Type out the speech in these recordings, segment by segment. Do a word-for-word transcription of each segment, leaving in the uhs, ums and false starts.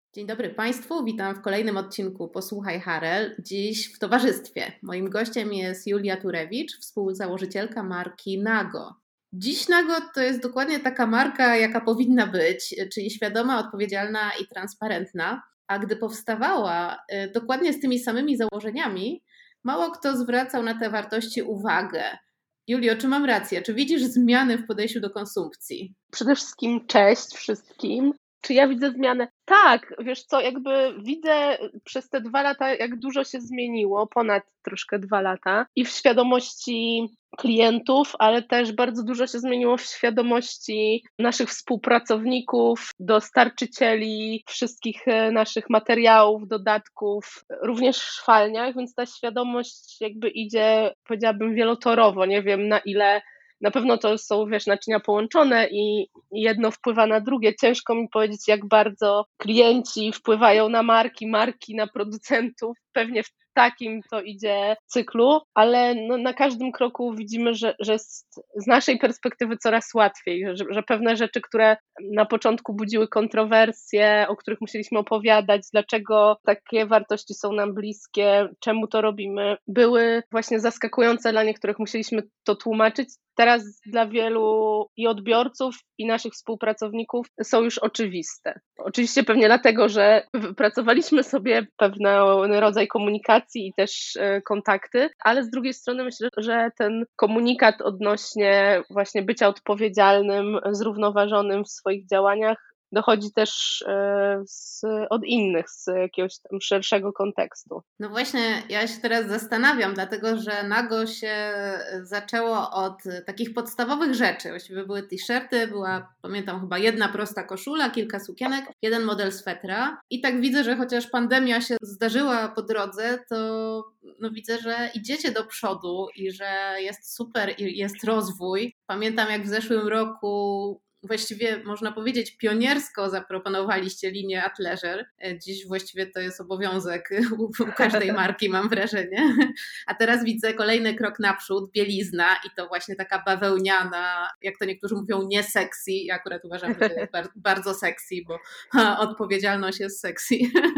Dzień dobry Państwu, witam w kolejnym odcinku Posłuchaj Harel. Dziś w towarzystwie. Moim gościem jest Julia Turewicz, współzałożycielka marki Nago. Dziś Nago to jest dokładnie taka marka, jaka powinna być, czyli świadoma, odpowiedzialna i transparentna. A gdy powstawała dokładnie z tymi samymi założeniami, mało kto zwracał na te wartości uwagę. Julio, czy mam rację? Czy widzisz zmiany w podejściu do konsumpcji? Przede wszystkim cześć wszystkim. Czy ja widzę zmianę? Tak, wiesz co, jakby widzę przez te dwa lata, jak dużo się zmieniło, ponad troszkę dwa lata i w świadomości klientów, ale też bardzo dużo się zmieniło w świadomości naszych współpracowników, dostarczycieli wszystkich naszych materiałów, dodatków, również w szwalniach, więc ta świadomość jakby idzie, powiedziałabym, wielotorowo, nie wiem na ile. Na pewno to są, wiesz, naczynia połączone i jedno wpływa na drugie. Ciężko mi powiedzieć, jak bardzo klienci wpływają na marki, marki na producentów. Pewnie w takim to idzie cyklu, ale no na każdym kroku widzimy, że, że jest z naszej perspektywy coraz łatwiej, że, że pewne rzeczy, które na początku budziły kontrowersje, o których musieliśmy opowiadać, dlaczego takie wartości są nam bliskie, czemu to robimy, były właśnie zaskakujące dla niektórych, musieliśmy to tłumaczyć. Teraz dla wielu i odbiorców, i naszych współpracowników są już oczywiste. Oczywiście pewnie dlatego, że wypracowaliśmy sobie pewien rodzaj komunikacji i też kontakty, ale z drugiej strony myślę, że ten komunikat odnośnie właśnie bycia odpowiedzialnym, zrównoważonym w swoich działaniach dochodzi też z, od innych, z jakiegoś tam szerszego kontekstu. No właśnie, ja się teraz zastanawiam, dlatego że Nago się zaczęło od takich podstawowych rzeczy. Właściwie były t-shirty, była, pamiętam, chyba jedna prosta koszula, kilka sukienek, jeden model swetra. I tak widzę, że chociaż pandemia się zdarzyła po drodze, to no widzę, że idziecie do przodu i że jest super i jest rozwój. Pamiętam, jak w zeszłym roku właściwie można powiedzieć pioniersko zaproponowaliście linię Athleisure. Dziś właściwie to jest obowiązek u każdej marki, mam wrażenie. A teraz widzę kolejny krok naprzód, bielizna i to właśnie taka bawełniana, jak to niektórzy mówią, nie sexy. Ja akurat uważam, że to jest bardzo sexy, bo odpowiedzialność jest sexy.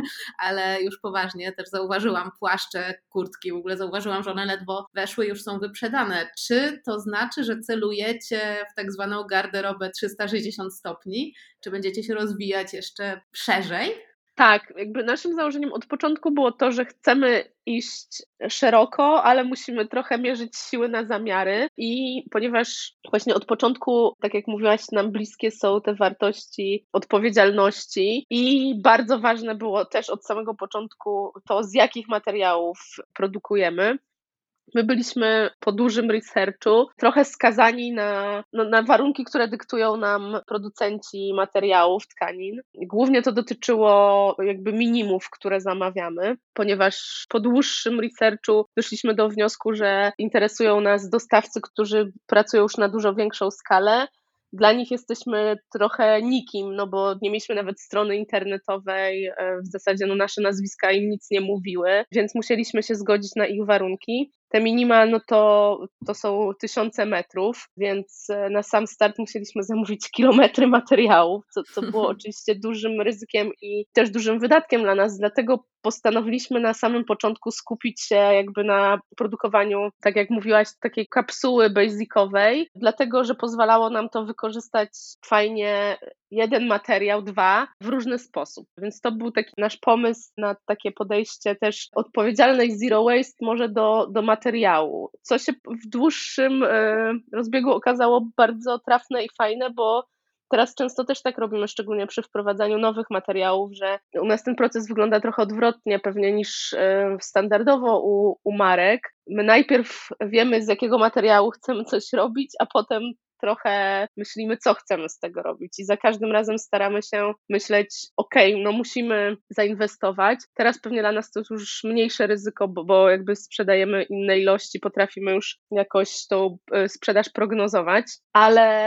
Ale już poważnie też zauważyłam płaszcze, kurtki, w ogóle zauważyłam, że one ledwo weszły, już są wyprzedane. Czy to znaczy, że celujecie w tak zwaną garderobę trzysta sześćdziesiąt stopni? Czy będziecie się rozwijać jeszcze szerzej? Tak, jakby naszym założeniem od początku było to, że chcemy iść szeroko, ale musimy trochę mierzyć siły na zamiary i ponieważ właśnie od początku, tak jak mówiłaś, nam bliskie są te wartości odpowiedzialności i bardzo ważne było też od samego początku to, z jakich materiałów produkujemy. My byliśmy po dużym researchu trochę skazani na, no, na warunki, które dyktują nam producenci materiałów, tkanin. Głównie to dotyczyło jakby minimów, które zamawiamy, ponieważ po dłuższym researchu doszliśmy do wniosku, że interesują nas dostawcy, którzy pracują już na dużo większą skalę. Dla nich jesteśmy trochę nikim, no bo nie mieliśmy nawet strony internetowej, w zasadzie no nasze nazwiska im nic nie mówiły, więc musieliśmy się zgodzić na ich warunki. Te minima, no to, to są tysiące metrów, więc na sam start musieliśmy zamówić kilometry materiałów, co, co było oczywiście dużym ryzykiem i też dużym wydatkiem dla nas, dlatego postanowiliśmy na samym początku skupić się jakby na produkowaniu, tak jak mówiłaś, takiej kapsuły basicowej, dlatego, że pozwalało nam to wykorzystać fajnie jeden materiał, dwa, w różny sposób. Więc to był taki nasz pomysł na takie podejście też odpowiedzialne i zero waste może do, do materiału, co się w dłuższym rozbiegu okazało bardzo trafne i fajne, bo teraz często też tak robimy, szczególnie przy wprowadzaniu nowych materiałów, że u nas ten proces wygląda trochę odwrotnie pewnie niż standardowo u, u marek. My najpierw wiemy, z jakiego materiału chcemy coś robić, a potem trochę myślimy, co chcemy z tego robić i za każdym razem staramy się myśleć, okej, okay, no musimy zainwestować. Teraz pewnie dla nas to jest już mniejsze ryzyko, bo, bo jakby sprzedajemy inne ilości, potrafimy już jakoś tą sprzedaż prognozować, ale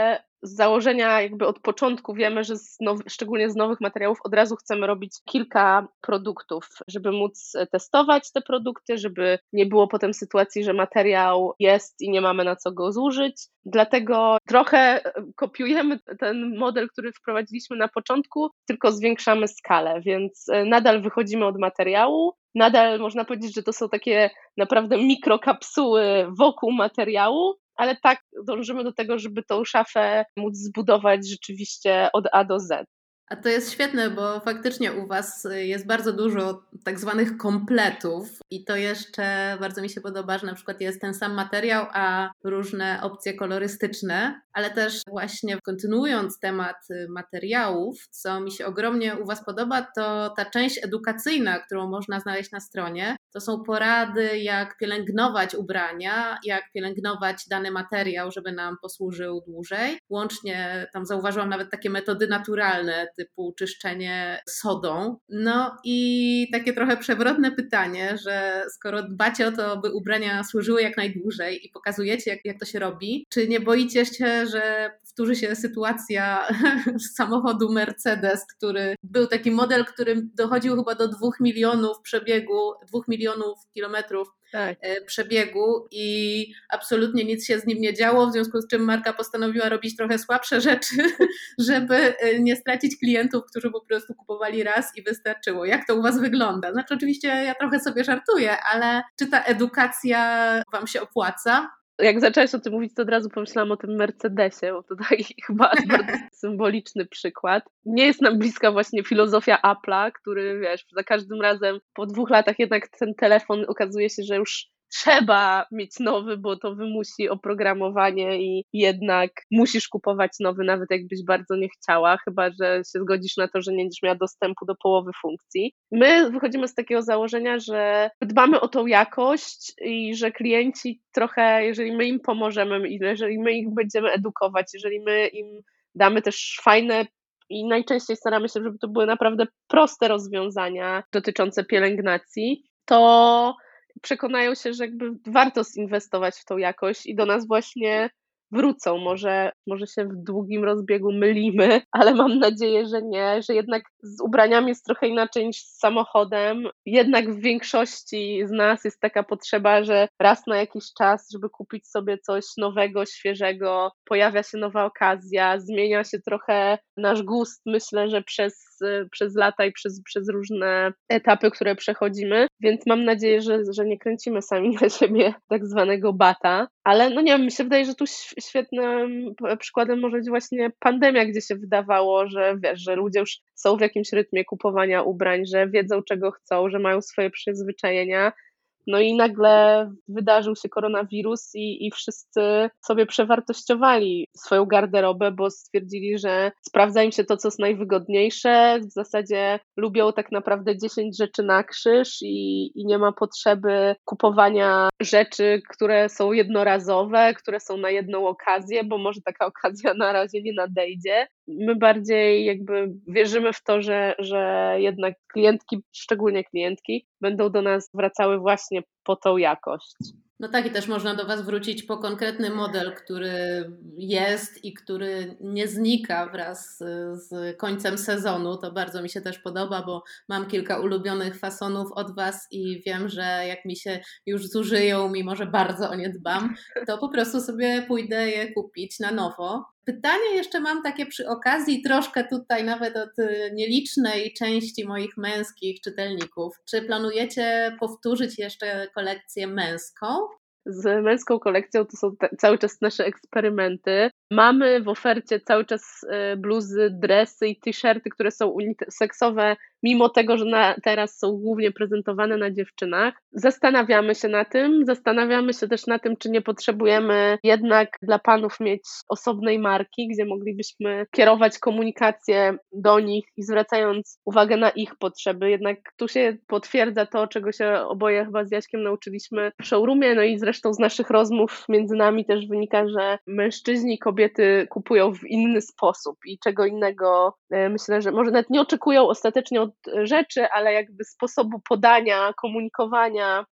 z założenia jakby od początku wiemy, że z now, szczególnie z nowych materiałów od razu chcemy robić kilka produktów, żeby móc testować te produkty, żeby nie było potem sytuacji, że materiał jest i nie mamy na co go zużyć. Dlatego trochę kopiujemy ten model, który wprowadziliśmy na początku, tylko zwiększamy skalę, więc nadal wychodzimy od materiału. Nadal można powiedzieć, że to są takie naprawdę mikrokapsuły wokół materiału, ale tak dążymy do tego, żeby tą szafę móc zbudować rzeczywiście od A do Z. A to jest świetne, bo faktycznie u Was jest bardzo dużo tak zwanych kompletów i to jeszcze bardzo mi się podoba, że na przykład jest ten sam materiał, a różne opcje kolorystyczne, ale też właśnie kontynuując temat materiałów, co mi się ogromnie u Was podoba, to ta część edukacyjna, którą można znaleźć na stronie, to są porady, jak pielęgnować ubrania, jak pielęgnować dany materiał, żeby nam posłużył dłużej. Łącznie tam zauważyłam nawet takie metody naturalne, typu czyszczenie sodą. No i takie trochę przewrotne pytanie, że skoro dbacie o to, by ubrania służyły jak najdłużej i pokazujecie, jak, jak to się robi, czy nie boicie się, że powtórzy się sytuacja z samochodu Mercedes, który był taki model, który dochodził chyba do dwóch milionów przebiegu, dwóch milionów kilometrów tak. przebiegu i absolutnie nic się z nim nie działo, w związku z czym marka postanowiła robić trochę słabsze rzeczy, żeby nie stracić klientów, którzy po prostu kupowali raz i wystarczyło. Jak to u Was wygląda? Znaczy oczywiście ja trochę sobie żartuję, ale czy ta edukacja Wam się opłaca? Jak zaczęłaś o tym mówić, to od razu pomyślałam o tym Mercedesie, bo to taki chyba bardzo symboliczny przykład. Nie jest nam bliska właśnie filozofia Apple'a, który wiesz, za każdym razem po dwóch latach jednak ten telefon okazuje się, że już trzeba mieć nowy, bo to wymusi oprogramowanie i jednak musisz kupować nowy, nawet jakbyś bardzo nie chciała, chyba że się zgodzisz na to, że nie będziesz miała dostępu do połowy funkcji. My wychodzimy z takiego założenia, że dbamy o tą jakość i że klienci trochę, jeżeli my im pomożemy i jeżeli my ich będziemy edukować, jeżeli my im damy też fajne i najczęściej staramy się, żeby to były naprawdę proste rozwiązania dotyczące pielęgnacji, to przekonają się, że jakby warto zinwestować w tą jakość i do nas właśnie wrócą. Może, może się w długim rozbiegu mylimy, ale mam nadzieję, że nie, że jednak z ubraniami jest trochę inaczej niż z samochodem. Jednak w większości z nas jest taka potrzeba, że raz na jakiś czas, żeby kupić sobie coś nowego, świeżego, pojawia się nowa okazja, zmienia się trochę nasz gust, myślę, że przez, przez lata i przez, przez różne etapy, które przechodzimy, więc mam nadzieję, że, że nie kręcimy sami na siebie tak zwanego bata, ale no nie wiem, mi się wydaje, że tu świetnym przykładem może być właśnie pandemia, gdzie się wydawało, że wiesz, że ludzie już są w jakimś rytmie kupowania ubrań, że wiedzą czego chcą, że mają swoje przyzwyczajenia. No i nagle wydarzył się koronawirus i, i wszyscy sobie przewartościowali swoją garderobę, bo stwierdzili, że sprawdza im się to, co jest najwygodniejsze. W zasadzie lubią tak naprawdę dziesięć rzeczy na krzyż i, i nie ma potrzeby kupowania rzeczy, które są jednorazowe, które są na jedną okazję, bo może taka okazja na razie nie nadejdzie. My bardziej jakby wierzymy w to, że, że jednak klientki, szczególnie klientki, będą do nas wracały właśnie po tą jakość. No tak, i też można do Was wrócić po konkretny model, który jest i który nie znika wraz z końcem sezonu. To bardzo mi się też podoba, bo mam kilka ulubionych fasonów od Was i wiem, że jak mi się już zużyją, mimo że bardzo o nie dbam, to po prostu sobie pójdę je kupić na nowo. Pytanie jeszcze mam takie przy okazji, troszkę tutaj nawet od nielicznej części moich męskich czytelników. Czy planujecie powtórzyć jeszcze kolekcję męską? Z męską kolekcją to są te, cały czas nasze eksperymenty. Mamy w ofercie cały czas bluzy, dresy i t-shirty, które są uniseksowe, mimo tego, że na, teraz są głównie prezentowane na dziewczynach. Zastanawiamy się na tym, zastanawiamy się też na tym, czy nie potrzebujemy jednak dla panów mieć osobnej marki, gdzie moglibyśmy kierować komunikację do nich i zwracając uwagę na ich potrzeby. Jednak tu się potwierdza to, czego się oboje chyba z Jaśkiem nauczyliśmy w showroomie, no i zresztą z naszych rozmów między nami też wynika, że mężczyźni, kobiety kupują w inny sposób i czego innego myślę, że może nawet nie oczekują ostatecznie od rzeczy, ale jakby sposobu podania, komunikowania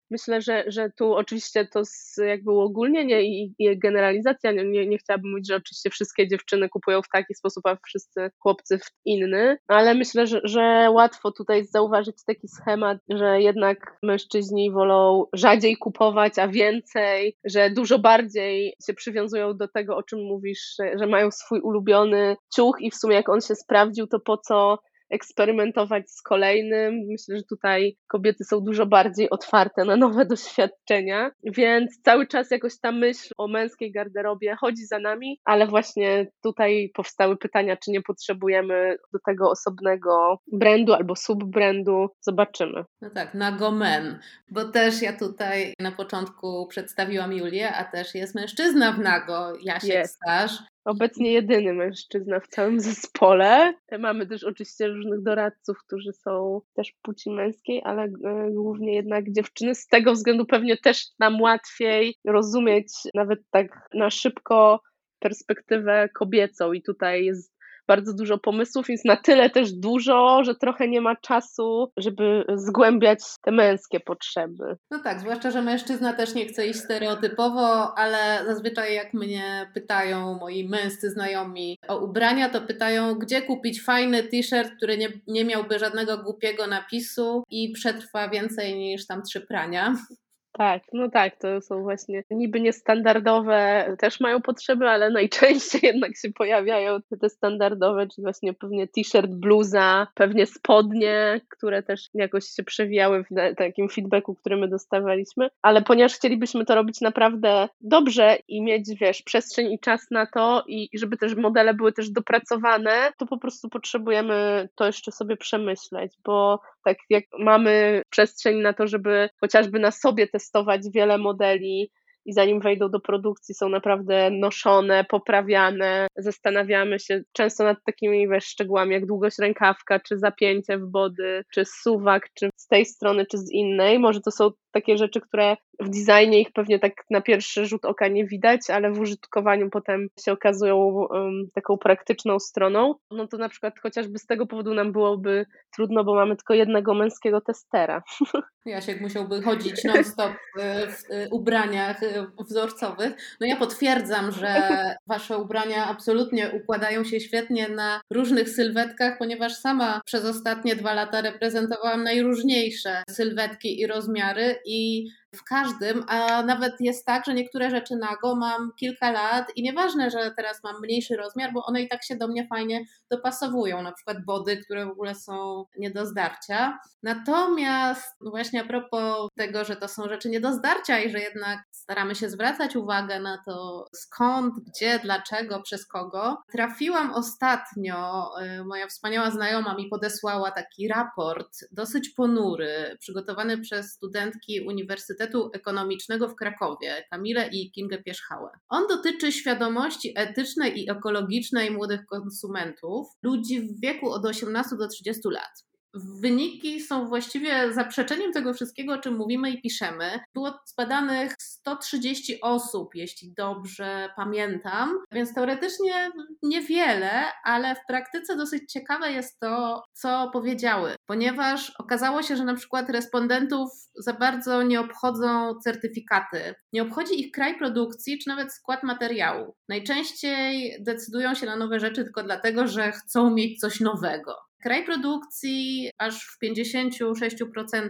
Myślę, że, że tu oczywiście to jest jakby uogólnienie i, i generalizacja. Nie, nie chciałabym mówić, że oczywiście wszystkie dziewczyny kupują w taki sposób, a wszyscy chłopcy w inny, ale myślę, że, że łatwo tutaj zauważyć taki schemat, że jednak mężczyźni wolą rzadziej kupować, a więcej, że dużo bardziej się przywiązują do tego, o czym mówisz, że, że mają swój ulubiony ciuch i w sumie jak on się sprawdził, to po co eksperymentować z kolejnym. Myślę, że tutaj kobiety są dużo bardziej otwarte na nowe doświadczenia, więc cały czas jakoś ta myśl o męskiej garderobie chodzi za nami, ale właśnie tutaj powstały pytania, czy nie potrzebujemy do tego osobnego brandu albo subbrandu. Zobaczymy. No tak, Nago Men, bo też ja tutaj na początku przedstawiłam Julię, a też jest mężczyzna w Nago, Jasiek Jest. Stasz. Obecnie jedyny mężczyzna w całym zespole. Mamy też oczywiście różnych doradców, którzy są też płci męskiej, ale głównie jednak dziewczyny. Z tego względu pewnie też nam łatwiej rozumieć nawet tak na szybko perspektywę kobiecą i tutaj jest bardzo dużo pomysłów, jest na tyle też dużo, że trochę nie ma czasu, żeby zgłębiać te męskie potrzeby. No tak, zwłaszcza, że mężczyzna też nie chce iść stereotypowo, ale zazwyczaj jak mnie pytają moi męscy znajomi o ubrania, to pytają, gdzie kupić fajny t-shirt, który nie, nie miałby żadnego głupiego napisu i przetrwa więcej niż tam trzy prania. Tak, no tak, to są właśnie niby niestandardowe, też mają potrzeby, ale najczęściej jednak się pojawiają te standardowe, czyli właśnie pewnie t-shirt, bluza, pewnie spodnie, które też jakoś się przewijały w takim feedbacku, który my dostawaliśmy, ale ponieważ chcielibyśmy to robić naprawdę dobrze i mieć, wiesz, przestrzeń i czas na to i, i żeby też modele były też dopracowane, to po prostu potrzebujemy to jeszcze sobie przemyśleć, bo tak jak mamy przestrzeń na to, żeby chociażby na sobie testować wiele modeli i zanim wejdą do produkcji są naprawdę noszone, poprawiane, zastanawiamy się często nad takimi wiesz, szczegółami jak długość rękawka, czy zapięcie w body, czy suwak, czy z tej strony, czy z innej. Może to są takie rzeczy, które w designie ich pewnie tak na pierwszy rzut oka nie widać, ale w użytkowaniu potem się okazują um, taką praktyczną stroną. No to na przykład chociażby z tego powodu nam byłoby trudno, bo mamy tylko jednego męskiego testera. Jasiek musiałby chodzić non-stop w ubraniach wzorcowych. No ja potwierdzam, że wasze ubrania absolutnie układają się świetnie na różnych sylwetkach, ponieważ sama przez ostatnie dwa lata reprezentowałam najróżniejsze sylwetki i rozmiary i w każdym, a nawet jest tak, że niektóre rzeczy nago mam kilka lat i nieważne, że teraz mam mniejszy rozmiar, bo one i tak się do mnie fajnie dopasowują, na przykład body, które w ogóle są nie do zdarcia. Natomiast właśnie a propos tego, że to są rzeczy nie do zdarcia i że jednak staramy się zwracać uwagę na to skąd, gdzie, dlaczego, przez kogo, trafiłam ostatnio, moja wspaniała znajoma mi podesłała taki raport, dosyć ponury, przygotowany przez studentki Uniwersytetu Ekonomicznego w Krakowie, Kamilę i Kingę Pierzchałę. On dotyczy świadomości etycznej i ekologicznej młodych konsumentów, ludzi w wieku od osiemnastu do trzydziestu lat. Wyniki są właściwie zaprzeczeniem tego wszystkiego, o czym mówimy i piszemy. Było zbadanych sto trzydzieści osób, jeśli dobrze pamiętam, więc teoretycznie niewiele, ale w praktyce dosyć ciekawe jest to, co powiedziały, ponieważ okazało się, że na przykład respondentów za bardzo nie obchodzą certyfikaty, nie obchodzi ich kraj produkcji, czy nawet skład materiału. Najczęściej decydują się na nowe rzeczy tylko dlatego, że chcą mieć coś nowego. Kraj produkcji aż w pięćdziesiąt sześć procent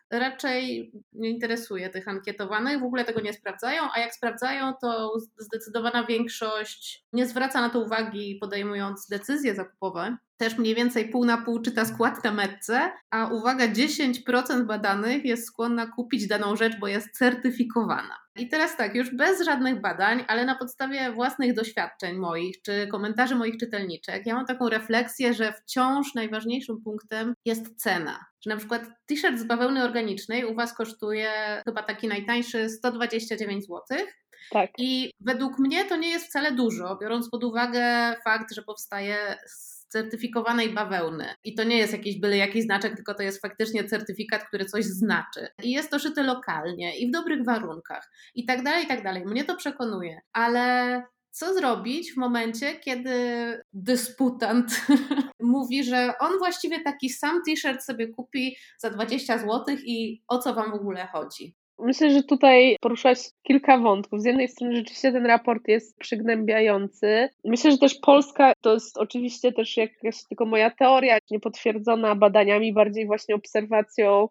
raczej nie interesuje tych ankietowanych, w ogóle tego nie sprawdzają, a jak sprawdzają, to zdecydowana większość nie zwraca na to uwagi, podejmując decyzje zakupowe. Też mniej więcej pół na pół czyta skład na metce, a uwaga, dziesięć procent badanych jest skłonna kupić daną rzecz, bo jest certyfikowana. I teraz tak, już bez żadnych badań, ale na podstawie własnych doświadczeń moich, czy komentarzy moich czytelniczek, ja mam taką refleksję, że wciąż najważniejszym punktem jest cena. Że na przykład t-shirt z bawełny organicznej u was kosztuje chyba taki najtańszy sto dwadzieścia dziewięć złotych. Tak. I według mnie to nie jest wcale dużo, biorąc pod uwagę fakt, że powstaje z certyfikowanej bawełny. I to nie jest jakiś byle jaki znaczek, tylko to jest faktycznie certyfikat, który coś znaczy. I jest to szyte lokalnie i w dobrych warunkach i tak dalej, i tak dalej. Mnie to przekonuje. Ale co zrobić w momencie, kiedy dysputant mówi, że on właściwie taki sam t-shirt sobie kupi za dwadzieścia złotych i o co wam w ogóle chodzi? Myślę, że tutaj poruszałaś kilka wątków. Z jednej strony rzeczywiście ten raport jest przygnębiający. Myślę, że też Polska to jest oczywiście też jakaś tylko moja teoria, niepotwierdzona badaniami, bardziej właśnie obserwacją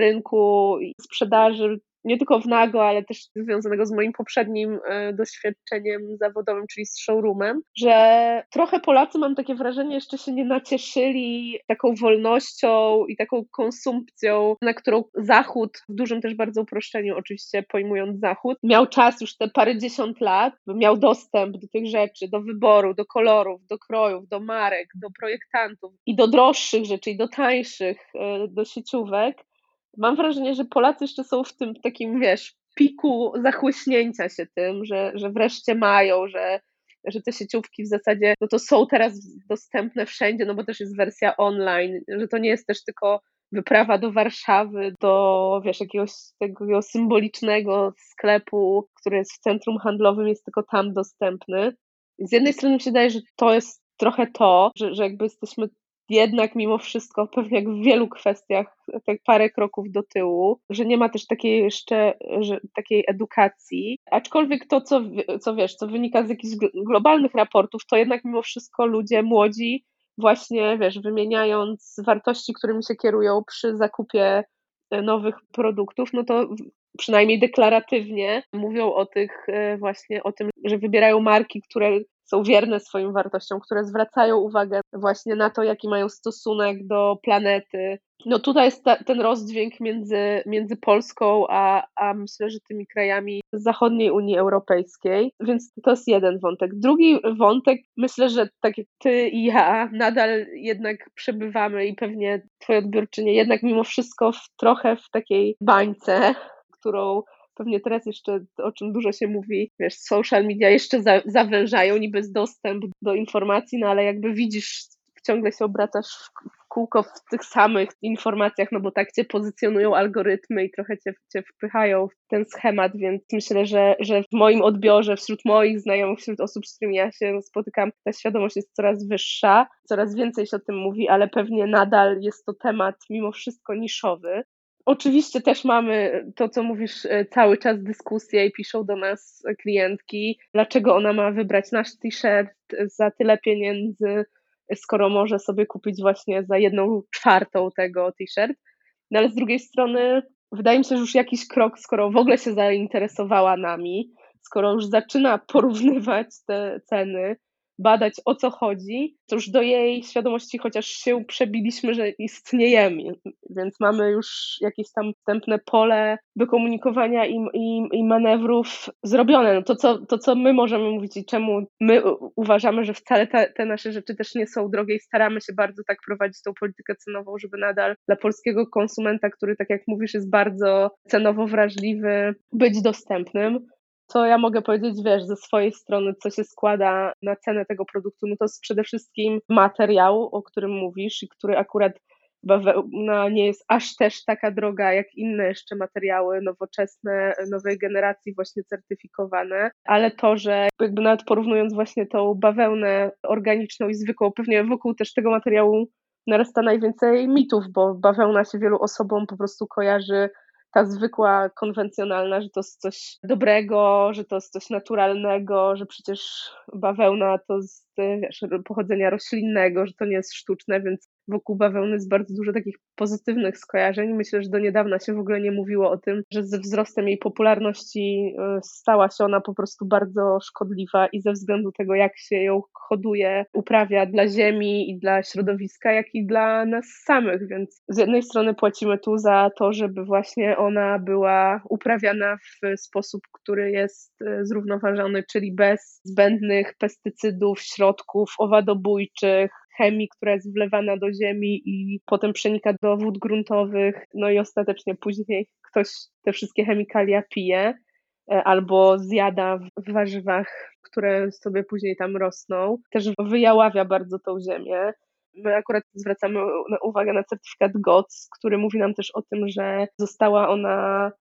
rynku i sprzedaży, nie tylko w Nago, ale też związanego z moim poprzednim e, doświadczeniem zawodowym, czyli z showroomem, że trochę Polacy, mam takie wrażenie, jeszcze się nie nacieszyli taką wolnością i taką konsumpcją, na którą Zachód, w dużym też bardzo uproszczeniu oczywiście pojmując Zachód, miał czas już te parędziesiąt lat, miał dostęp do tych rzeczy, do wyboru, do kolorów, do krojów, do marek, do projektantów i do droższych rzeczy, i do tańszych, e, do sieciówek. Mam wrażenie, że Polacy jeszcze są w tym takim, wiesz, piku zachłyśnięcia się tym, że, że wreszcie mają, że, że te sieciówki w zasadzie no to są teraz dostępne wszędzie, no bo też jest wersja online, że to nie jest też tylko wyprawa do Warszawy, do wiesz, jakiegoś takiego symbolicznego sklepu, który jest w centrum handlowym, jest tylko tam dostępny. Z jednej strony mi się wydaje, że to jest trochę to, że, że jakby jesteśmy jednak mimo wszystko pewnie jak w wielu kwestiach tak parę kroków do tyłu, że nie ma też takiej jeszcze że, takiej edukacji, aczkolwiek to, co, co wiesz, co wynika z jakichś globalnych raportów, to jednak mimo wszystko ludzie młodzi właśnie, wiesz, wymieniając wartości, którymi się kierują przy zakupie nowych produktów, no to przynajmniej deklaratywnie mówią o tych właśnie, o tym, że wybierają marki, które są wierne swoim wartościom, które zwracają uwagę właśnie na to, jaki mają stosunek do planety. No tutaj jest ta, ten rozdźwięk między, między Polską, a, a myślę, że tymi krajami zachodniej Unii Europejskiej, więc to jest jeden wątek. Drugi wątek, myślę, że tak jak ty i ja nadal jednak przebywamy i pewnie twoje odbiorczynie jednak mimo wszystko w, trochę w takiej bańce, którą pewnie teraz jeszcze, o czym dużo się mówi, wiesz, social media jeszcze za, zawężają, niby jest dostęp do informacji, no ale jakby widzisz, ciągle się obracasz w, w kółko w tych samych informacjach, no bo tak cię pozycjonują algorytmy i trochę cię, cię wpychają w ten schemat, więc myślę, że, że w moim odbiorze, wśród moich znajomych, wśród osób, z którymi ja się spotykam, ta świadomość jest coraz wyższa, coraz więcej się o tym mówi, ale pewnie nadal jest to temat mimo wszystko niszowy. Oczywiście też mamy to, co mówisz, cały czas dyskusje i piszą do nas klientki, dlaczego ona ma wybrać nasz t-shirt za tyle pieniędzy, skoro może sobie kupić właśnie za jedną czwartą tego t-shirt. No ale z drugiej strony wydaje mi się, że już jakiś krok, skoro w ogóle się zainteresowała nami, skoro już zaczyna porównywać te ceny, badać o co chodzi, to już do jej świadomości chociaż się przebiliśmy, że istniejemy, więc mamy już jakieś tam wstępne pole do komunikowania i, i, i manewrów zrobione. No to, co, to, co my możemy mówić i czemu my uważamy, że wcale te, te nasze rzeczy też nie są drogie i staramy się bardzo tak prowadzić tą politykę cenową, żeby nadal dla polskiego konsumenta, który tak jak mówisz jest bardzo cenowo wrażliwy, być dostępnym. Co ja mogę powiedzieć, wiesz, ze swojej strony, co się składa na cenę tego produktu, no to jest przede wszystkim materiał, o którym mówisz i który akurat bawełna nie jest aż też taka droga jak inne jeszcze materiały nowoczesne, nowej generacji właśnie certyfikowane, ale to, że jakby nawet porównując właśnie tą bawełnę organiczną i zwykłą, pewnie wokół też tego materiału narasta najwięcej mitów, bo bawełna się wielu osobom po prostu kojarzy ta zwykła, konwencjonalna, że to jest coś dobrego, że to jest coś naturalnego, że przecież bawełna to jest, wiesz, pochodzenia roślinnego, że to nie jest sztuczne, więc wokół bawełny jest bardzo dużo takich pozytywnych skojarzeń. Myślę, że do niedawna się w ogóle nie mówiło o tym, że ze wzrostem jej popularności stała się ona po prostu bardzo szkodliwa i ze względu tego, jak się ją hoduje, uprawia dla ziemi i dla środowiska, jak i dla nas samych, więc z jednej strony płacimy tu za to, żeby właśnie ona była uprawiana w sposób, który jest zrównoważony, czyli bez zbędnych pestycydów, środków owadobójczych, chemii, która jest wlewana do ziemi i potem przenika do wód gruntowych, no i ostatecznie później ktoś te wszystkie chemikalia pije albo zjada w warzywach, które sobie później tam rosną. Też wyjaławia bardzo tą ziemię. My akurat zwracamy uwagę na certyfikat G O C, który mówi nam też o tym, że została ona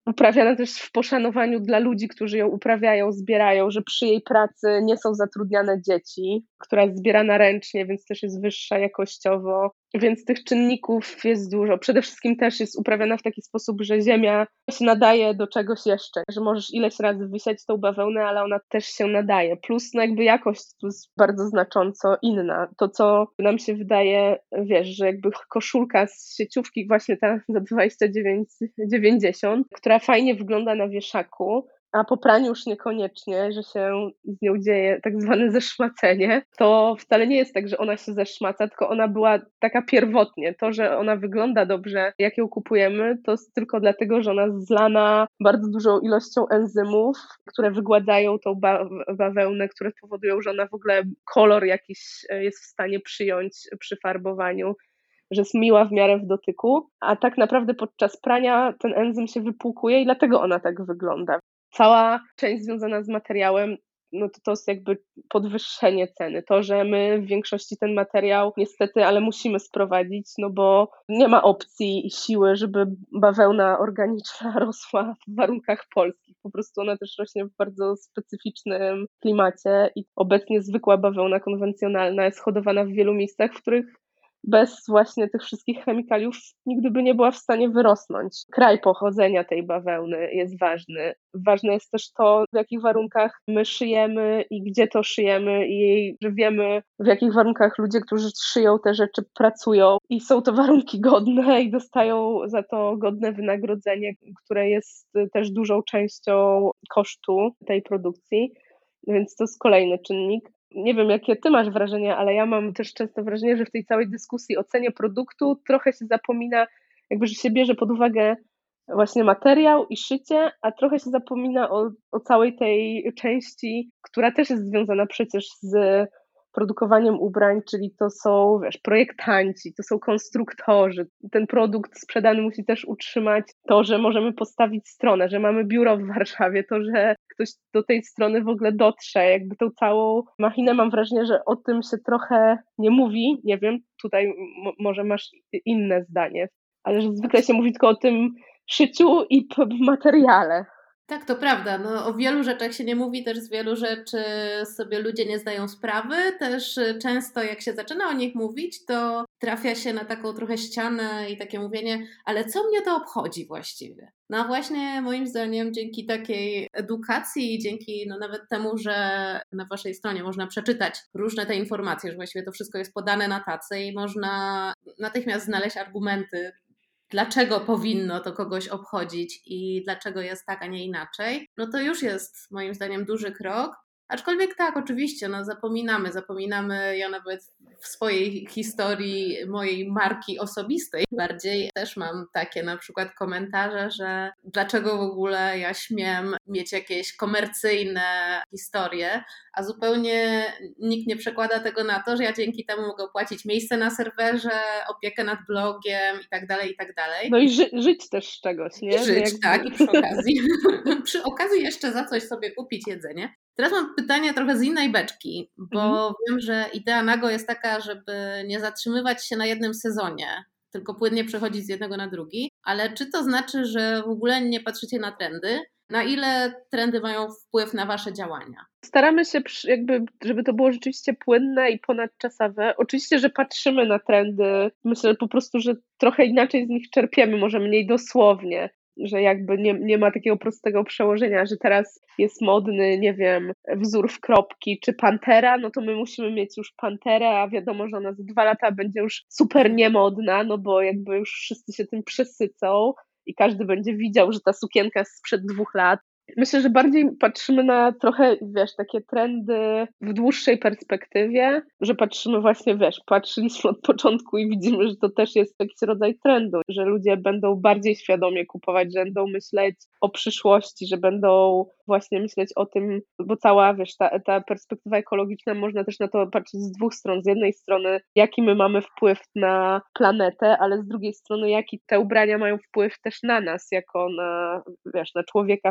uprawiana też w poszanowaniu dla ludzi, którzy ją uprawiają, zbierają, że przy jej pracy nie są zatrudniane dzieci, która jest zbierana ręcznie, więc też jest wyższa jakościowo. Więc tych czynników jest dużo. Przede wszystkim też jest uprawiana w taki sposób, że ziemia się nadaje do czegoś jeszcze, że możesz ileś razy wysiać tą bawełnę, ale ona też się nadaje. Plus no jakby jakość tu jest bardzo znacząco inna. To, co nam się wydaje, wiesz, że jakby koszulka z sieciówki właśnie ta za dwadzieścia dziewięć dziewięćdziesiąt, która fajnie wygląda na wieszaku, a po praniu już niekoniecznie, że się z nią dzieje tak zwane zeszmacenie, to wcale nie jest tak, że ona się zeszmaca, tylko ona była taka pierwotnie. To, że ona wygląda dobrze, jak ją kupujemy, to jest tylko dlatego, że ona jest zlana bardzo dużą ilością enzymów, które wygładzają tą ba- bawełnę, które powodują, że ona w ogóle kolor jakiś jest w stanie przyjąć przy farbowaniu, że jest miła w miarę w dotyku, a tak naprawdę podczas prania ten enzym się wypłukuje i dlatego ona tak wygląda. Cała część związana z materiałem, no to to jest jakby podwyższenie ceny. To, że my w większości ten materiał niestety, ale musimy sprowadzić, no bo nie ma opcji i siły, żeby bawełna organiczna rosła w warunkach polskich. Po prostu ona też rośnie w bardzo specyficznym klimacie i obecnie zwykła bawełna konwencjonalna jest hodowana w wielu miejscach, w których bez właśnie tych wszystkich chemikaliów nigdy by nie była w stanie wyrosnąć. Kraj pochodzenia tej bawełny jest ważny. Ważne jest też to, w jakich warunkach my szyjemy i gdzie to szyjemy i że wiemy, w jakich warunkach ludzie, którzy szyją te rzeczy, pracują i są to warunki godne i dostają za to godne wynagrodzenie, które jest też dużą częścią kosztu tej produkcji, więc to jest kolejny czynnik. Nie wiem, jakie ty masz wrażenie, ale ja mam też często wrażenie, że w tej całej dyskusji o cenie produktu trochę się zapomina, jakby, że się bierze pod uwagę właśnie materiał i szycie, a trochę się zapomina o, o całej tej części, która też jest związana przecież z produkowaniem ubrań, czyli to są, wiesz, projektanci, to są konstruktorzy. Ten produkt sprzedany musi też utrzymać to, że możemy postawić stronę, że mamy biuro w Warszawie, to, że ktoś do tej strony w ogóle dotrze, jakby tą całą machinę. Mam wrażenie, że o tym się trochę nie mówi, nie wiem, tutaj m- może masz inne zdanie, ale że zwykle się mówi tylko o tym szyciu i p- materiale. Tak, to prawda. No, o wielu rzeczach się nie mówi, też z wielu rzeczy sobie ludzie nie zdają sprawy. Też często jak się zaczyna o nich mówić, to trafia się na taką trochę ścianę i takie mówienie, ale co mnie to obchodzi właściwie? No właśnie moim zdaniem dzięki takiej edukacji i dzięki no nawet temu, że na waszej stronie można przeczytać różne te informacje, że właściwie to wszystko jest podane na tacy i można natychmiast znaleźć argumenty, dlaczego powinno to kogoś obchodzić i dlaczego jest tak, a nie inaczej, no to już jest moim zdaniem duży krok. Aczkolwiek tak, oczywiście, no zapominamy, zapominamy, ja nawet w swojej historii mojej marki osobistej bardziej też mam takie na przykład komentarze, że dlaczego w ogóle ja śmiem mieć jakieś komercyjne historie, a zupełnie nikt nie przekłada tego na to, że ja dzięki temu mogę opłacić miejsce na serwerze, opiekę nad blogiem i tak dalej, i tak dalej. No i ży- żyć też z czegoś, nie? I żyć, jakby... tak, i przy okazji. przy okazji jeszcze za coś sobie kupić jedzenie. Teraz mam pytanie trochę z innej beczki, bo mhm. wiem, że idea Nago jest taka, żeby nie zatrzymywać się na jednym sezonie, tylko płynnie przechodzić z jednego na drugi, ale czy to znaczy, że w ogóle nie patrzycie na trendy? Na ile trendy mają wpływ na wasze działania? Staramy się, jakby, żeby to było rzeczywiście płynne i ponadczasowe. Oczywiście, że patrzymy na trendy. Myślę po prostu, że trochę inaczej z nich czerpiemy, może mniej dosłownie, że jakby nie, nie ma takiego prostego przełożenia, że teraz jest modny, nie wiem, wzór w kropki czy pantera, no to my musimy mieć już panterę, a wiadomo, że ona za dwa lata będzie już super niemodna, no bo jakby już wszyscy się tym przesycą i każdy będzie widział, że ta sukienka jest sprzed dwóch lat. Myślę, że bardziej patrzymy na trochę, wiesz, takie trendy w dłuższej perspektywie, że patrzymy właśnie, wiesz, patrzyliśmy od początku i widzimy, że to też jest jakiś rodzaj trendu, że ludzie będą bardziej świadomie kupować, że będą myśleć o przyszłości, że będą właśnie myśleć o tym, bo cała, wiesz, ta, ta perspektywa ekologiczna, można też na to patrzeć z dwóch stron. Z jednej strony, jaki my mamy wpływ na planetę, ale z drugiej strony, jaki te ubrania mają wpływ też na nas, jako na, wiesz, na człowieka, w sensie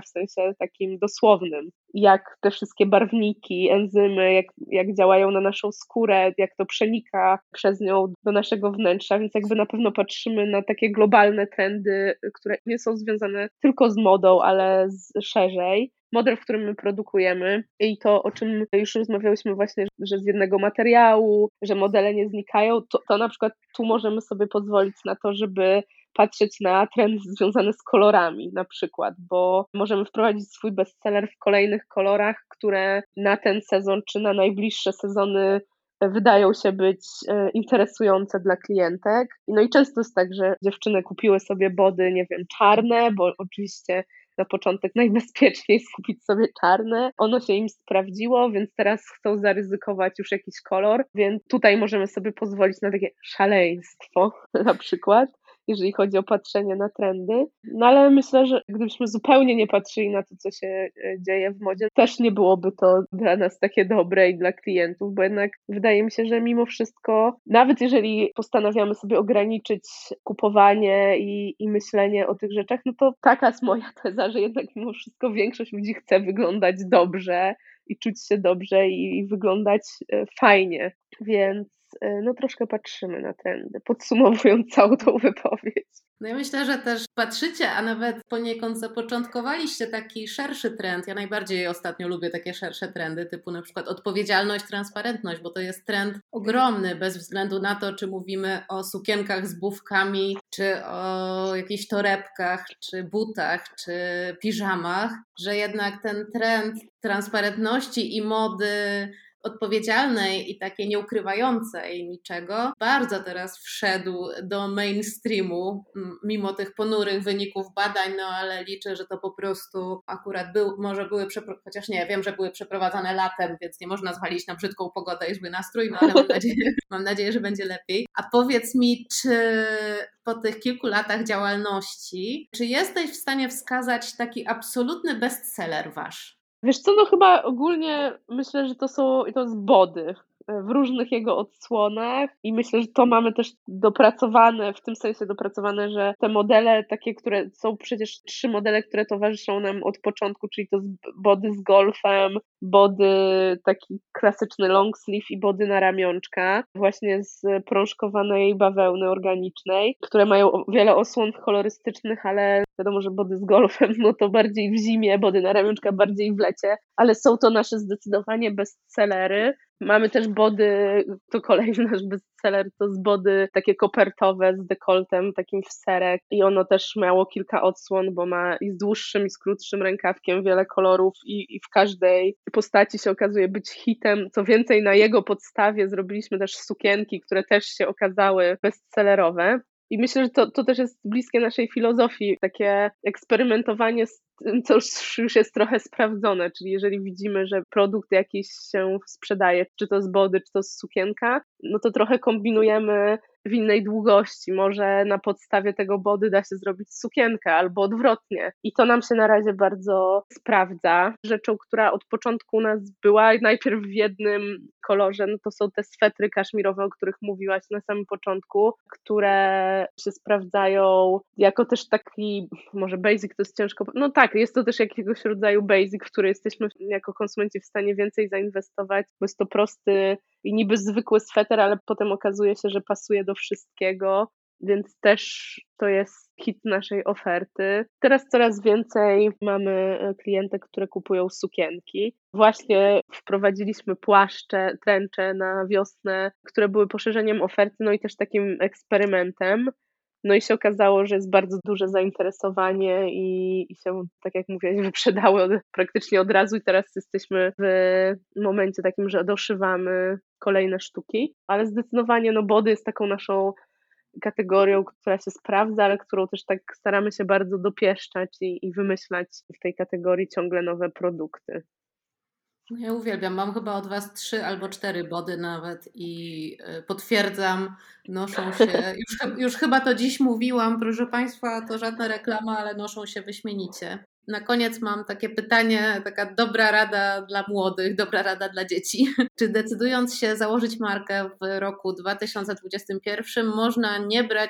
sensie takim dosłownym. Jak te wszystkie barwniki, enzymy, jak, jak działają na naszą skórę, jak to przenika przez nią do naszego wnętrza, więc jakby na pewno patrzymy na takie globalne trendy, które nie są związane tylko z modą, ale z, szerzej. Model, w którym my produkujemy i to, o czym już rozmawiałyśmy właśnie, że z jednego materiału, że modele nie znikają, to, to na przykład tu możemy sobie pozwolić na to, żeby patrzeć na trend związany z kolorami na przykład, bo możemy wprowadzić swój bestseller w kolejnych kolorach, które na ten sezon czy na najbliższe sezony wydają się być interesujące dla klientek. No i często jest tak, że dziewczyny kupiły sobie body, nie wiem, czarne, bo oczywiście na początek najbezpieczniej skupić sobie czarne. Ono się im sprawdziło, więc teraz chcą zaryzykować już jakiś kolor, więc tutaj możemy sobie pozwolić na takie szaleństwo na przykład, jeżeli chodzi o patrzenie na trendy. No ale myślę, że gdybyśmy zupełnie nie patrzyli na to, co się dzieje w modzie, też nie byłoby to dla nas takie dobre i dla klientów, bo jednak wydaje mi się, że mimo wszystko, nawet jeżeli postanawiamy sobie ograniczyć kupowanie i, i myślenie o tych rzeczach, no to taka jest moja teza, że jednak mimo wszystko większość ludzi chce wyglądać dobrze i czuć się dobrze i, i wyglądać fajnie, więc no troszkę patrzymy na trendy, podsumowując całą tą wypowiedź. No ja myślę, że też patrzycie, a nawet poniekąd zapoczątkowaliście taki szerszy trend. Ja najbardziej ostatnio lubię takie szersze trendy, typu na przykład odpowiedzialność, transparentność, bo to jest trend ogromny, bez względu na to, czy mówimy o sukienkach z bufkami, czy o jakichś torebkach, czy butach, czy piżamach, że jednak ten trend transparentności i mody odpowiedzialnej i takiej nieukrywającej niczego, bardzo teraz wszedł do mainstreamu, mimo tych ponurych wyników badań, no ale liczę, że to po prostu akurat był, może były, przepro- chociaż nie, wiem, że były przeprowadzane latem, więc nie można zwalić na brzydką pogodę i zły nastrój, no ale mam nadzieję, mam nadzieję, że będzie lepiej. A powiedz mi, czy po tych kilku latach działalności, czy jesteś w stanie wskazać taki absolutny bestseller wasz? Wiesz co, no chyba ogólnie myślę, że to są, to jest body w różnych jego odsłonach i myślę, że to mamy też dopracowane, w tym sensie dopracowane, że te modele takie, które są przecież trzy modele, które towarzyszą nam od początku, czyli to body z golfem, body taki klasyczny long sleeve i body na ramionczka, właśnie z prążkowanej bawełny organicznej, które mają wiele osłon kolorystycznych, ale wiadomo, że body z golfem, no to bardziej w zimie, body na ramionczka bardziej w lecie, ale są to nasze zdecydowanie bestsellery. Mamy też body, to kolejny nasz bestseller, to z body takie kopertowe z dekoltem takim w serek i ono też miało kilka odsłon, bo ma i z dłuższym i z krótszym rękawkiem wiele kolorów i, i w każdej postaci się okazuje być hitem. Co więcej, na jego podstawie zrobiliśmy też sukienki, które też się okazały bestsellerowe. I myślę, że to, to też jest bliskie naszej filozofii, takie eksperymentowanie z tym, co już, już jest trochę sprawdzone, czyli jeżeli widzimy, że produkt jakiś się sprzedaje, czy to z body, czy to z sukienka, no to trochę kombinujemy w innej długości. Może na podstawie tego body da się zrobić sukienkę albo odwrotnie. I to nam się na razie bardzo sprawdza. Rzeczą, która od początku u nas była najpierw w jednym kolorze, no to są te swetry kaszmirowe, o których mówiłaś na samym początku, które się sprawdzają jako też taki, może basic to jest ciężko, no tak, jest to też jakiegoś rodzaju basic, w który jesteśmy jako konsumenci w stanie więcej zainwestować, bo jest to prosty i niby zwykły sweter, ale potem okazuje się, że pasuje do wszystkiego, więc też to jest hit naszej oferty. Teraz coraz więcej mamy klientek, które kupują sukienki. Właśnie wprowadziliśmy płaszcze, tręcze na wiosnę, które były poszerzeniem oferty, no i też takim eksperymentem. No i się okazało, że jest bardzo duże zainteresowanie i, i się, tak jak mówiłaś, wyprzedały od, praktycznie od razu i teraz jesteśmy w momencie takim, że doszywamy kolejne sztuki, ale zdecydowanie no body jest taką naszą kategorią, która się sprawdza, ale którą też tak staramy się bardzo dopieszczać i, i wymyślać w tej kategorii ciągle nowe produkty. Ja uwielbiam, mam chyba od Was trzy albo cztery body nawet i potwierdzam, noszą się, już, już chyba to dziś mówiłam, proszę Państwa, to żadna reklama, ale noszą się wyśmienicie. Na koniec mam takie pytanie, taka dobra rada dla młodych, dobra rada dla dzieci. Czy decydując się założyć markę w roku dwa tysiące dwudziestym pierwszym można nie brać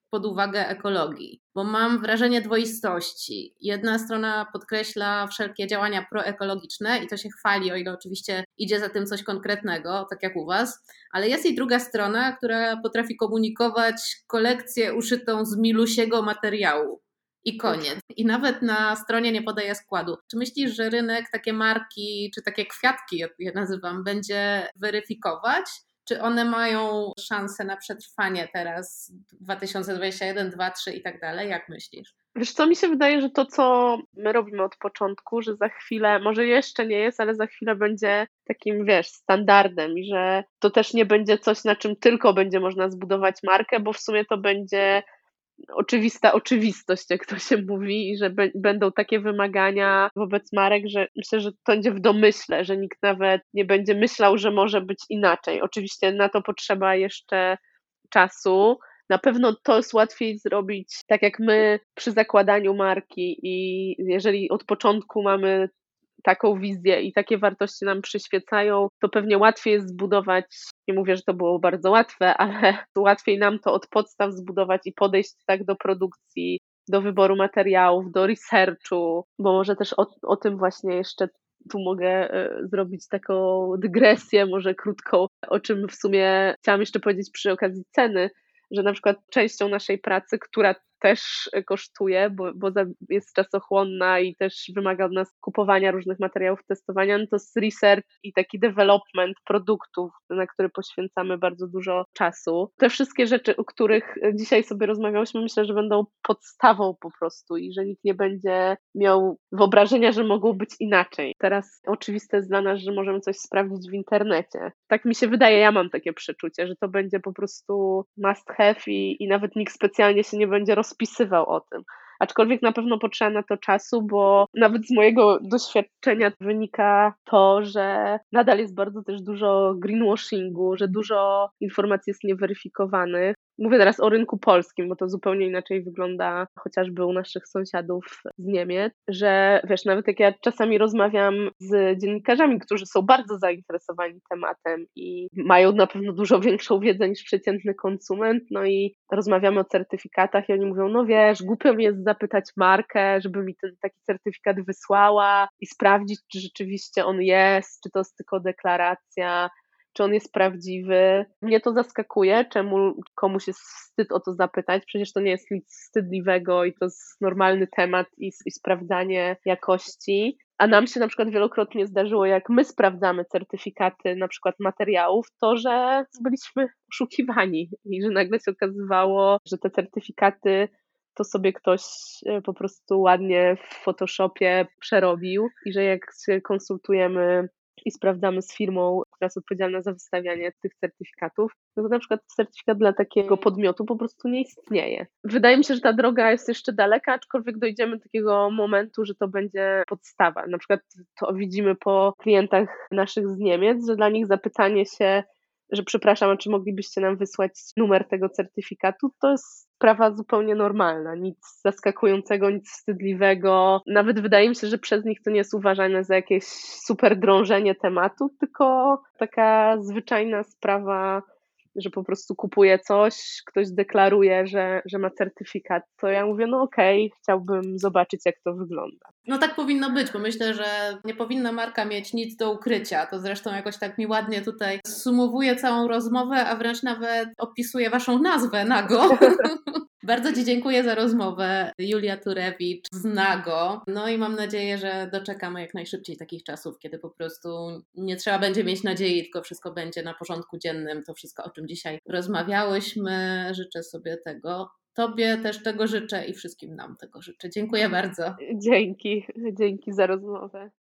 pod uwagę ekologii, bo mam wrażenie dwoistości. Jedna strona podkreśla wszelkie działania proekologiczne i to się chwali, o ile oczywiście idzie za tym coś konkretnego, tak jak u Was, ale jest i druga strona, która potrafi komunikować kolekcję uszytą z milusiego materiału. I koniec. I nawet na stronie nie podaje składu. Czy myślisz, że rynek takie marki, czy takie kwiatki, jak je nazywam, będzie weryfikować? Czy one mają szansę na przetrwanie teraz dwa tysiące dwudziesty pierwszy, dwa, trzy i tak dalej? Jak myślisz? Wiesz co, mi się wydaje, że to, co my robimy od początku, że za chwilę, może jeszcze nie jest, ale za chwilę będzie takim, wiesz, standardem i że to też nie będzie coś, na czym tylko będzie można zbudować markę, bo w sumie to będzie oczywista oczywistość, jak to się mówi, i że b- będą takie wymagania wobec marek, że myślę, że to będzie w domyśle, że nikt nawet nie będzie myślał, że może być inaczej. Oczywiście na to potrzeba jeszcze czasu. Na pewno to jest łatwiej zrobić tak jak my przy zakładaniu marki i jeżeli od początku mamy taką wizję i takie wartości nam przyświecają, to pewnie łatwiej jest zbudować, nie mówię, że to było bardzo łatwe, ale łatwiej nam to od podstaw zbudować i podejść tak do produkcji, do wyboru materiałów, do researchu, bo może też o, o tym właśnie jeszcze tu mogę y, zrobić taką dygresję, może krótką, o czym w sumie chciałam jeszcze powiedzieć przy okazji ceny, że na przykład częścią naszej pracy, która też kosztuje, bo, bo jest czasochłonna i też wymaga od nas kupowania różnych materiałów, testowania, no to jest research i taki development produktów, na który poświęcamy bardzo dużo czasu. Te wszystkie rzeczy, o których dzisiaj sobie rozmawiałyśmy, myślę, że będą podstawą po prostu i że nikt nie będzie miał wyobrażenia, że mogą być inaczej. Teraz oczywiste jest dla nas, że możemy coś sprawdzić w internecie. Tak mi się wydaje, ja mam takie przeczucie, że to będzie po prostu must have i, i nawet nikt specjalnie się nie będzie rozpisywał o tym. Aczkolwiek na pewno potrzeba na to czasu, bo nawet z mojego doświadczenia wynika to, że nadal jest bardzo też dużo greenwashingu, że dużo informacji jest nieweryfikowanych. Mówię teraz o rynku polskim, bo to zupełnie inaczej wygląda chociażby u naszych sąsiadów z Niemiec, że wiesz, nawet jak ja czasami rozmawiam z dziennikarzami, którzy są bardzo zainteresowani tematem i mają na pewno dużo większą wiedzę niż przeciętny konsument, no i rozmawiamy o certyfikatach i oni mówią, no wiesz, głupio mi jest zapytać markę, żeby mi ten taki certyfikat wysłała i sprawdzić, czy rzeczywiście on jest, czy to jest tylko deklaracja, czy on jest prawdziwy. Mnie to zaskakuje, czemu komuś jest wstyd o to zapytać, przecież to nie jest nic wstydliwego i to jest normalny temat i, i sprawdzanie jakości. A nam się na przykład wielokrotnie zdarzyło, jak my sprawdzamy certyfikaty na przykład materiałów, to że byliśmy oszukiwani i że nagle się okazywało, że te certyfikaty to sobie ktoś po prostu ładnie w Photoshopie przerobił i że jak się konsultujemy i sprawdzamy z firmą, która jest odpowiedzialna za wystawianie tych certyfikatów, no to na przykład certyfikat dla takiego podmiotu po prostu nie istnieje. Wydaje mi się, że ta droga jest jeszcze daleka, aczkolwiek dojdziemy do takiego momentu, że to będzie podstawa. Na przykład to widzimy po klientach naszych z Niemiec, że dla nich zapytanie się, że przepraszam, a czy moglibyście nam wysłać numer tego certyfikatu, to jest sprawa zupełnie normalna, nic zaskakującego, nic wstydliwego. Nawet wydaje mi się, że przez nich to nie jest uważane za jakieś super drążenie tematu, tylko taka zwyczajna sprawa, że po prostu kupuje coś, ktoś deklaruje, że, że ma certyfikat, to ja mówię, no okej, okay, chciałbym zobaczyć, jak to wygląda. No tak powinno być, bo myślę, że nie powinna marka mieć nic do ukrycia. To zresztą jakoś tak mi ładnie tutaj sumowuje całą rozmowę, a wręcz nawet opisuje waszą nazwę Nago. Bardzo Ci dziękuję za rozmowę. Julia Turewicz z Nago. No i mam nadzieję, że doczekamy jak najszybciej takich czasów, kiedy po prostu nie trzeba będzie mieć nadziei, tylko wszystko będzie na porządku dziennym. To wszystko, o czym dzisiaj rozmawiałyśmy. Życzę sobie tego. Tobie też tego życzę i wszystkim nam tego życzę. Dziękuję bardzo. Dzięki, dzięki za rozmowę.